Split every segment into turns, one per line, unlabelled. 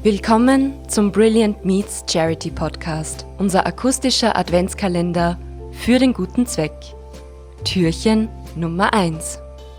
Willkommen zum Brilliant Meets Charity Podcast, unser akustischer Adventskalender für den guten Zweck. Türchen Nummer 1.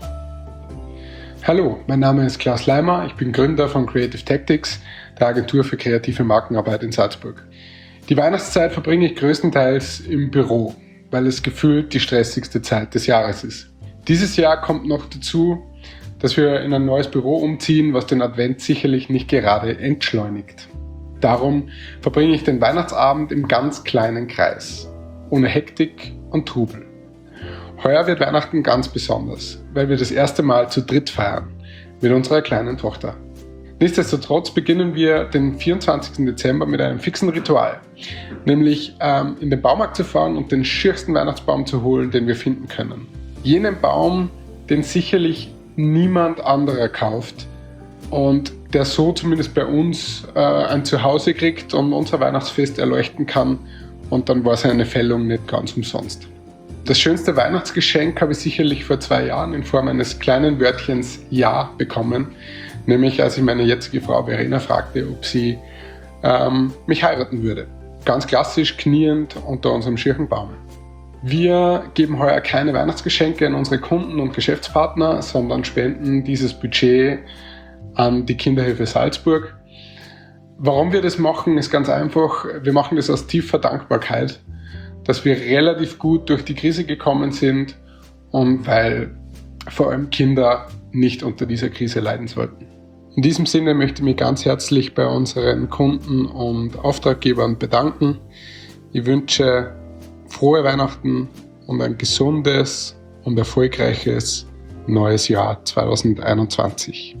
Hallo, mein Name ist Klaus Leimer, ich bin Gründer von Creative Tactics, der Agentur für kreative Markenarbeit in Salzburg. Die Weihnachtszeit verbringe ich größtenteils im Büro, weil es gefühlt die stressigste Zeit des Jahres ist. Dieses Jahr kommt noch dazu, dass wir in ein neues Büro umziehen, was den Advent sicherlich nicht gerade entschleunigt. Darum verbringe ich den Weihnachtsabend im ganz kleinen Kreis, ohne Hektik und Trubel. Heuer wird Weihnachten ganz besonders, weil wir das erste Mal zu dritt feiern, mit unserer kleinen Tochter. Nichtsdestotrotz beginnen wir den 24. Dezember mit einem fixen Ritual, nämlich in den Baumarkt zu fahren und den schiersten Weihnachtsbaum zu holen, den wir finden können. Jenen Baum, den sicherlich niemand anderer kauft und der so zumindest bei uns ein Zuhause kriegt und unser Weihnachtsfest erleuchten kann, und dann war seine Fällung nicht ganz umsonst. Das schönste Weihnachtsgeschenk habe ich sicherlich vor 2 Jahren in Form eines kleinen Wörtchens Ja bekommen, nämlich als ich meine jetzige Frau Verena fragte, ob sie mich heiraten würde. Ganz klassisch kniend unter unserem schierchen Baum. Wir geben heuer keine Weihnachtsgeschenke an unsere Kunden und Geschäftspartner, sondern spenden dieses Budget an die Kinderhilfe Salzburg. Warum wir das machen, ist ganz einfach. Wir machen das aus tiefer Dankbarkeit, dass wir relativ gut durch die Krise gekommen sind und weil vor allem Kinder nicht unter dieser Krise leiden sollten. In diesem Sinne möchte ich mich ganz herzlich bei unseren Kunden und Auftraggebern bedanken. Ich wünsche frohe Weihnachten und ein gesundes und erfolgreiches neues Jahr 2021.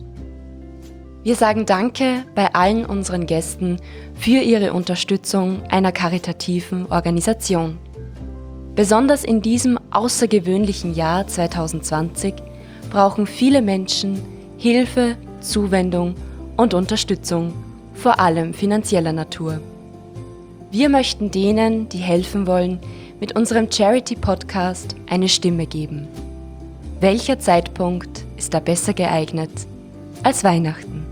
Wir sagen Danke bei allen unseren Gästen für ihre Unterstützung einer karitativen Organisation. Besonders in diesem außergewöhnlichen Jahr 2020 brauchen viele Menschen Hilfe, Zuwendung und Unterstützung, vor allem finanzieller Natur. Wir möchten denen, die helfen wollen, mit unserem Charity-Podcast eine Stimme geben. Welcher Zeitpunkt ist da besser geeignet als Weihnachten?